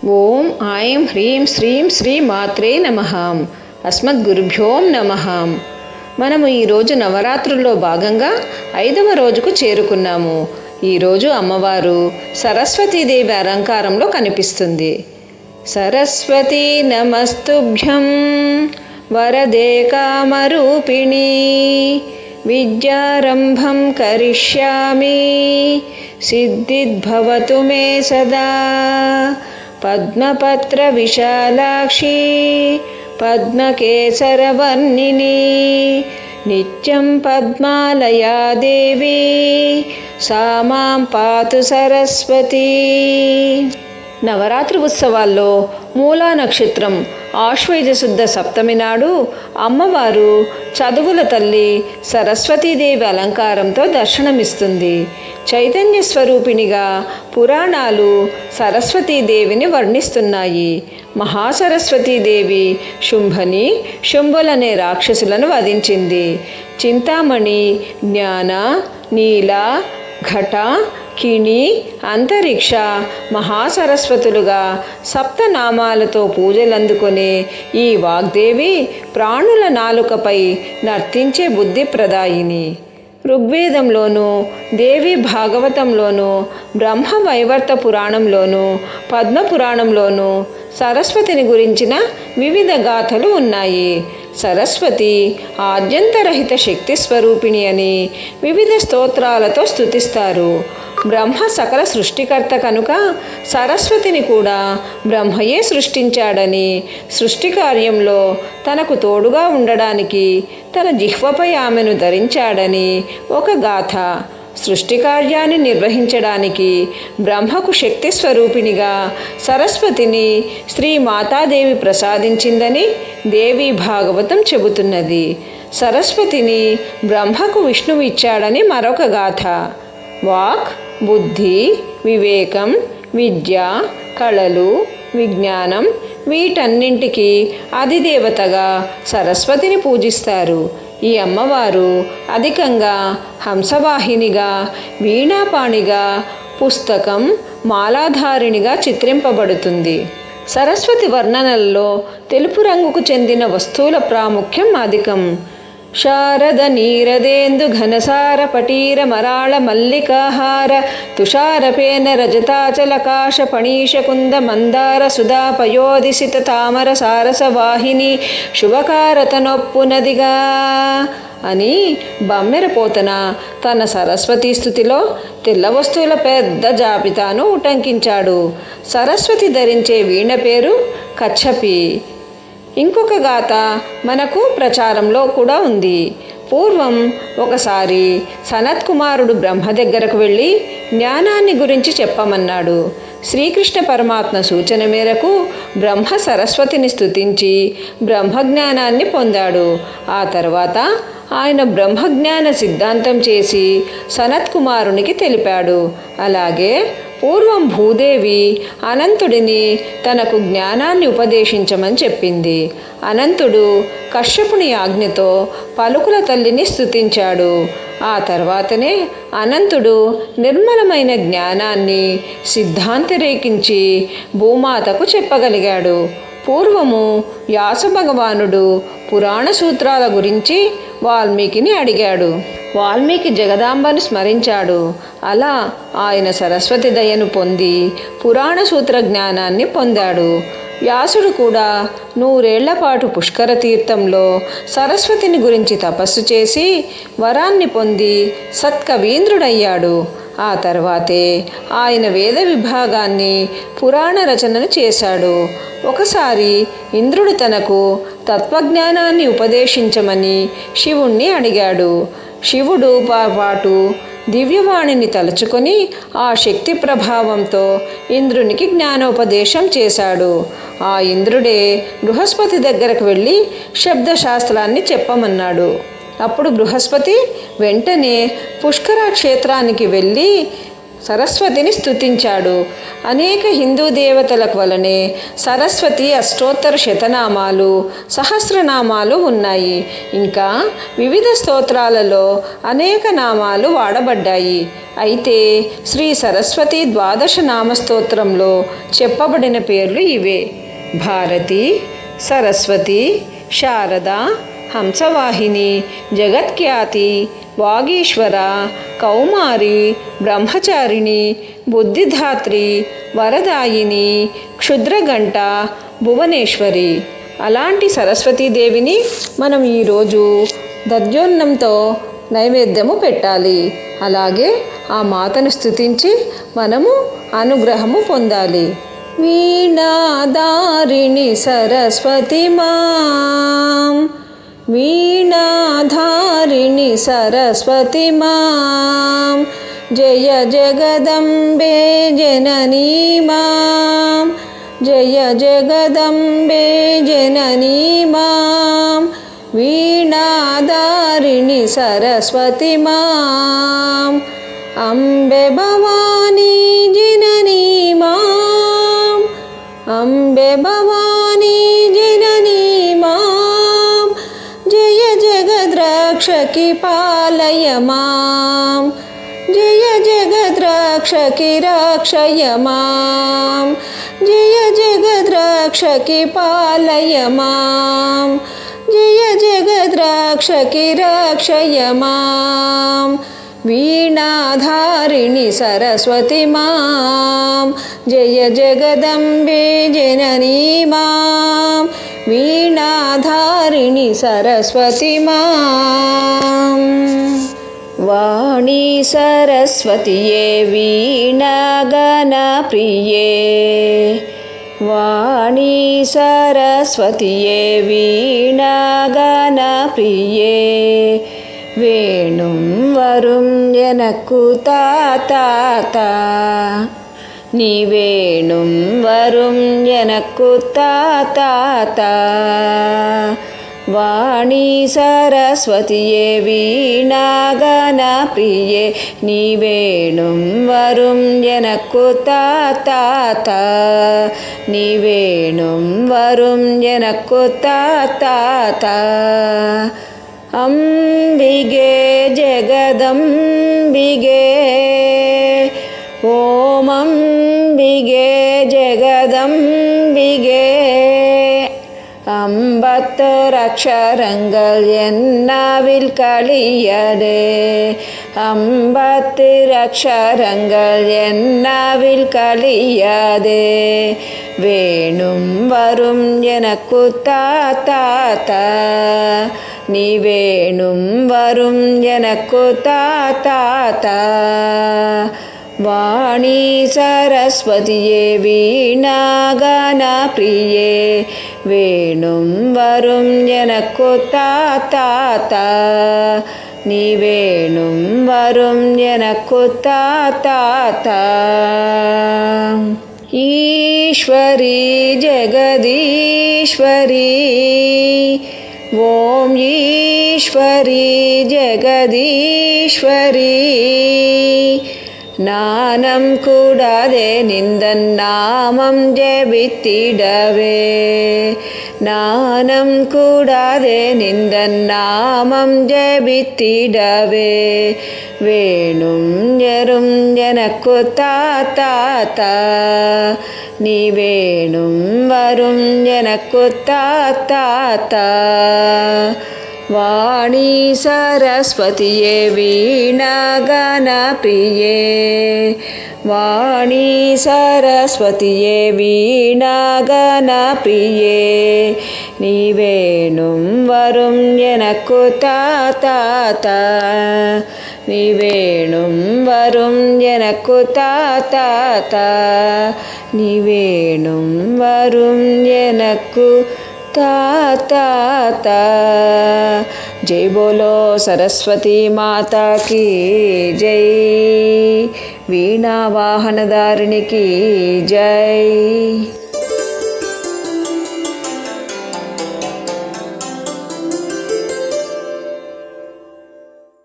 ఓం ఐం హ్రీం శ్రీం శ్రీ మాత్రే నమః. అస్మద్గురుభ్యో నమః. మనము ఈరోజు నవరాత్రుల్లో భాగంగా 5వ రోజుకు చేరుకున్నాము. ఈరోజు అమ్మవారు సరస్వతీదేవి అలంకారంలో కనిపిస్తుంది. సరస్వతీ నమస్తుభ్యం వరదే కామరూపిణి విద్యారంభం కరిష్యామి సిద్ధిద్భవతు మే సదా. పద్మపత్ర విశాలాక్షి పద్మకేసరవర్ణిని నిత్యం పద్మాలయా దేవి సా మాం పాతు సరస్వతి. నవరాత్రి ఉత్సవాల్లో మూలా నక్షత్రం ఆశ్వయుజ శుద్ధ సప్తమి నాడు అమ్మవారు చదువుల తల్లి సరస్వతీదేవి అలంకారంతో దర్శనమిస్తుంది. చైతన్య స్వరూపిణిగా పురాణాలు సరస్వతీదేవిని వర్ణిస్తున్నాయి. మహాసరస్వతీదేవి శుంభని, శుంభులనే రాక్షసులను వధించింది. చింతామణి, జ్ఞాన, నీల, ఘట, కిణి, అంతరిక్ష మహాసరస్వతులుగా సప్తనామాలతో పూజలందుకునే ఈ వాగ్దేవి ప్రాణుల నాలుకపై నర్తించే బుద్ధిప్రదాయిని. ఋగ్వేదంలోనూ, దేవి భాగవతంలోనూ, బ్రహ్మ వైవర్త పురాణంలోనూ, పద్మపురాణంలోనూ సరస్వతిని గురించిన వివిధ గాథలు ఉన్నాయి. సరస్వతి ఆద్యంతరహిత శక్తి స్వరూపిణి అని వివిధ స్తోత్రాలతో స్తుతిస్తారు. బ్రహ్మ సకల సృష్టికర్త కనుక సరస్వతిని కూడా బ్రహ్మయే సృష్టించాడని, సృష్టి కార్యంలో తనకు తోడుగా ఉండడానికి తన జిహ్వపై ఆమెను ధరించాడని ఒక గాథ. సృష్టి కార్యాన్ని నిర్వహించడానికి బ్రహ్మకు శక్తి స్వరూపిణిగా సరస్వతిని శ్రీ మాతాదేవి ప్రసాదించిందని దేవి భాగవతం చెబుతున్నది. సరస్వతిని బ్రహ్మకు విష్ణువు ఇచ్చాడని మరొక గాథ. వాక్, బుద్ధి, వివేకం, విద్య, కళలు, విజ్ఞానం వీటన్నింటికి అధిదేవతగా సరస్వతిని పూజిస్తారు. ఈ అమ్మవారు అధికంగా హంసవాహినిగా, వీణాపాణిగా, పుస్తకం, మాలాధారిణిగా చిత్రింపబడుతుంది. సరస్వతి వర్ణనల్లో తెలుపు రంగుకు చెందిన వస్తువుల ప్రాముఖ్యం అధికం. శారద నీరదేందు ఘనసార పటీర మరాళ మల్లికాహార తుషారపేన రజతాచలకాశ పణీషకుంద మందార సుధా పయోదిసిత తామర సారసవాహిని శుభకారతనొప్పునదిగా అని బమ్మెరపోతన తన సరస్వతీ స్థుతిలో తెల్ల వస్తువుల పెద్ద జాబితాను ఉటంకించాడు. సరస్వతి ధరించే వీణ పేరు కచ్చపి. ఇంకొక గాథ మనకు ప్రచారంలో కూడా ఉంది. పూర్వం ఒకసారి సనత్కుమారుడు బ్రహ్మ దగ్గరకు వెళ్ళి జ్ఞానాన్ని గురించి చెప్పమన్నాడు. శ్రీకృష్ణ పరమాత్మ సూచన మేరకు బ్రహ్మ సరస్వతిని స్తుతించి బ్రహ్మజ్ఞానాన్ని పొందాడు. ఆ తర్వాత ఆయన బ్రహ్మజ్ఞాన సిద్ధాంతం చేసి సనత్కుమారునికి తెలిపాడు. అలాగే పూర్వం భూదేవి అనంతుడిని తనకు జ్ఞానాన్ని ఉపదేశించమని చెప్పింది. అనంతుడు కశ్యపుని ఆజ్ఞతో పలుకుల తల్లిని స్తుతించాడు. ఆ తర్వాతనే అనంతుడు నిర్మలమైన జ్ఞానాన్ని సిద్ధాంతరేకించి భూమాతకు చెప్పగలిగాడు. పూర్వము వ్యాస భగవానుడు పురాణ సూత్రాల గురించి వాల్మీకిని అడిగాడు. వాల్మీకి జగదాంబను స్మరించాడు. అలా ఆయన సరస్వతి దయను పొంది పురాణ సూత్ర జ్ఞానాన్ని పొందాడు. వ్యాసుడు కూడా 100 ఏళ్ల పాటు పుష్కర తీర్థంలో సరస్వతిని గురించి తపస్సు చేసి వరాన్ని పొంది సత్కవీంద్రుడయ్యాడు. ఆ తర్వాతే ఆయన వేద విభాగాన్ని పురాణ రచనను చేశాడు. ఒకసారి ఇంద్రుడు తనకు తత్వజ్ఞానాన్ని ఉపదేశించమని శివుణ్ణి అడిగాడు. శివుడు పాటు దివ్యవాణిని తలుచుకొని ఆ శక్తి ప్రభావంతో ఇంద్రునికి జ్ఞానోపదేశం చేశాడు. ఆ ఇంద్రుడే బృహస్పతి దగ్గరకు వెళ్ళి శబ్దశాస్త్రాన్ని చెప్పమన్నాడు. అప్పుడు బృహస్పతి వెంటనే పుష్కర క్షేత్రానికి వెళ్ళి సరస్వతిని స్తుతించాడు. అనేక హిందూ దేవతలకు వలనే సరస్వతి అష్టోత్తర శతనామాలు, సహస్రనామాలు ఉన్నాయి. ఇంకా వివిధ స్తోత్రాలలో అనేక నామాలు వాడబడ్డాయి. అయితే శ్రీ సరస్వతి ద్వాదశ నామస్తోత్రంలో చెప్పబడిన పేర్లు ఇవే: భారతి, సరస్వతి, శారద, హంసవాహిని, జగత్ఖ్యాతి, వాగీశ్వర, కౌమారి, బ్రహ్మచారిణి, బుద్ధిధాత్రి, వరదాయిని, క్షుద్రగంట, భువనేశ్వరి. అలాంటి సరస్వతీదేవిని మనం ఈరోజు దధ్యోన్నంతో నైవేద్యము పెట్టాలి. అలాగే ఆ మాతను స్తుతించి మనము అనుగ్రహము పొందాలి. వీణాధారిణి సరస్వతి మాం, వీణాధారిణి సరస్వతి మాం, జయ జగదంబే జననీ మాం, జయ జగదంబే జననీ మాం, వీణాధారిణి సరస్వతి మాం, అంబే భవానీ జననీ మాం, అంబే భవానీ జననీ మాం, జయ జగద్రక్షకి పాలయ మాం, జయ జగద్రక్షకి రక్షయ మాం, జయ జగద్రక్షకి పాలయ మాం, జయ జగద్రక్షకి రక్షయ మాం, వీణాధారిణి సరస్వతి మాం, జయ జగదంబే జననీ మాం, వీణాధారిణి సరస్వతి మాం. వాణీ సరస్వతియే వీణాగణప్రియే, వాణీ సరస్వతియే వీణాగణప్రియే, வேணும் வரும் எனக்கு தாத்தா, நீ வேணும் வரும் எனக்கு தாத்தா. வாணி சரஸ்வதியே வீணாகணப்ரியே, நீ வேணும் வரும் எனக்கு தாத்தா, நீ வேணும் வரும் எனக்கு தாத்தா. ಅಂಬಿಗೆ ಜಗದಂಬಿಗೆ, ಓಂ ಅಂಬಿಗೆ ಜಗದಂಬಿಗೆ, அம்பத்தொரக்ஷரங்கள் என்னாவில் கழியதே, அம்பத்திரக்ஷரங்கள் என்னாவில் கழியதே, வேணும் வரும் எனக்கு தாத்தா, நீ வேணும் வரும் எனக்கு தாத்தா. வாணி சரஸ்வதியே வீணாகணப்ரியே, வேணும் வரும் எனக்கு தாத்தா, நீ வேணும் வரும் எனக்கு தாத்தா. ஈஸ்வரி ஜெகதீஸ்வரி, ஓம் ஈஸ்வரி ஜெகதீஸ்வரி, நாணம் கூடாதே நிந்தன் நாமம் ஜெபித்திடவே, நாணம் கூடாதே நிந்தன் நாமம் ஜெபித்திடவே, வேணும் எரும் எனக்கு தாத்தா, நீ வேணும் வரும் எனக்கு தாத்தா. வாணி சரஸ்வதியே வீணாகணப்ரியே, வாணி சரஸ்வதியே வீணாகணப்ரியே, நீ வேணும் வரும் எனக்கு தாத்தா, நீ வேணும் வரும் எனக்கு தாத்தா, நீ வேணும் வரும் எனக்கு தாத்தா. जय बोलो सरस्वती माता की जय, वीणा वाहनधारिणी की जय.